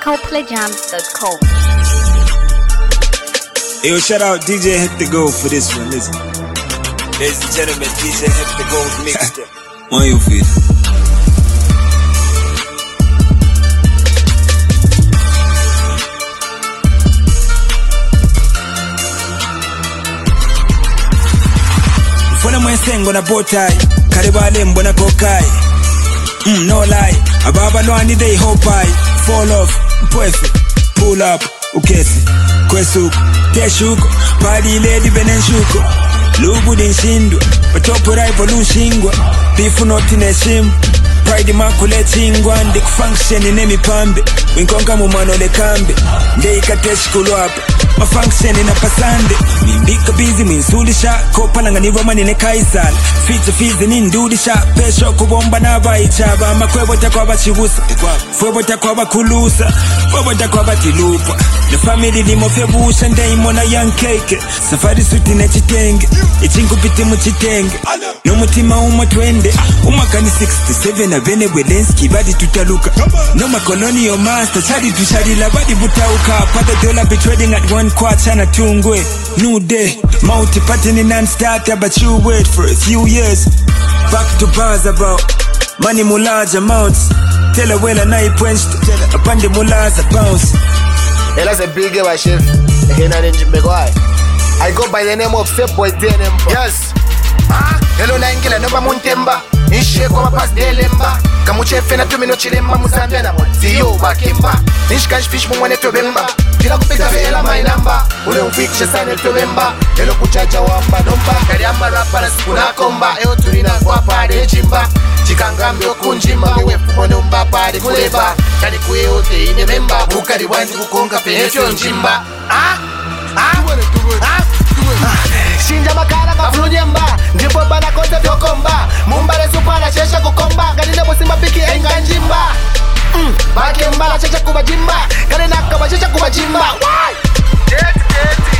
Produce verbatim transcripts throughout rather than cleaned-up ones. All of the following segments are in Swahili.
coldplay jams dot com. Yo, shout out D J Hit the Go for this one. Listen. Ladies and gentlemen, D J Hit the Go mixtape. On your feet. Mfona mwensengo na botai, karibale mbona kokai. Mm, no lie, ababa no ani they hope I fall off, mpwefe, pull up, ukesi, kwesuko, teshuko, pali lady benenshuko, lubu dinshindwa, batopo rival unshingwa, bifu noti neshimbu, pride makule chingwa, ndiku function inemi pambe, winkonga mumano le kambe, ndeika teshkulu hapa, ma function ina pasande, mimbika busy minsulisha, kopalanga niroma nine kaisala, feature fizi nindudisha, pesho kubomba na baichaba, makwebo takwa bachibusa, fuebo takwa bakulusa, fuebo takwa batilupa, the family limo febusha, ndeimo na young cake, safari suti na chitenge, ichingu piti muchitenge, no mutima umo twende, umakani sixty-seven na bene Welenski, badi tutaluka, no makoloni o master, chadi tushadi la badi butauka, pada dola be trading at one quarter na tungwe, new day, multi pattern non-starter, but you wait for a few years, back to bars about, money mulaja amounts, tell her well and I punched, upon the mulaza bounce. Ela's a big guy, chef. Again, I didn't make why. I go by the name of Step Boy D N M. Yes. Ah, hello, Nangela, no Muntemba. In shape of a pass de lemba. Kamuche fena to me no chilemba musandena. See you back in back. Nish cash fish when it to bemba. Kila kupita vela my number. Ule umfikisha sana to bemba. Hello kuchacha wamba nomba. Kariama rapa na sikuna komba. Eo turina kwa pade chimba. Chikangambi okunjimba. Wewe fumo nomba pade kuleba. Kani kuye ote ine memba. Bukari wandi kukonga penefyo njimba. Ah? Ah? Ah? Shinja makara kaflunyemba. Ndipo bana kote vyokomba. Mumbare supana chesha kukomba. Ganine bosimba piki enga njimba. Mm, baki mbala chesha kubajimba. Kane naka bachesha kubajimba. Why? Deti deti.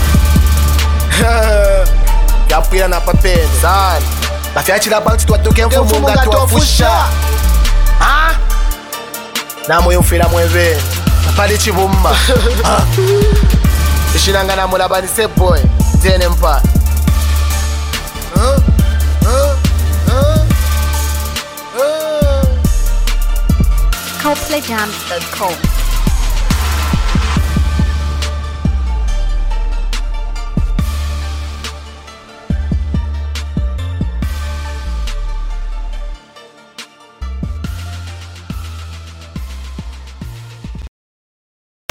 Yapira na papel. Sana. Bafiachi la bantu tuwatoke mfumunga tuwafusha. Ah? Na moyo mfira mweve. Napali chivumba. Ah? Ishiranga na mulabani Step Boy D N M pa. Huh? Huh? Huh? Huh? coldplay jams dot com.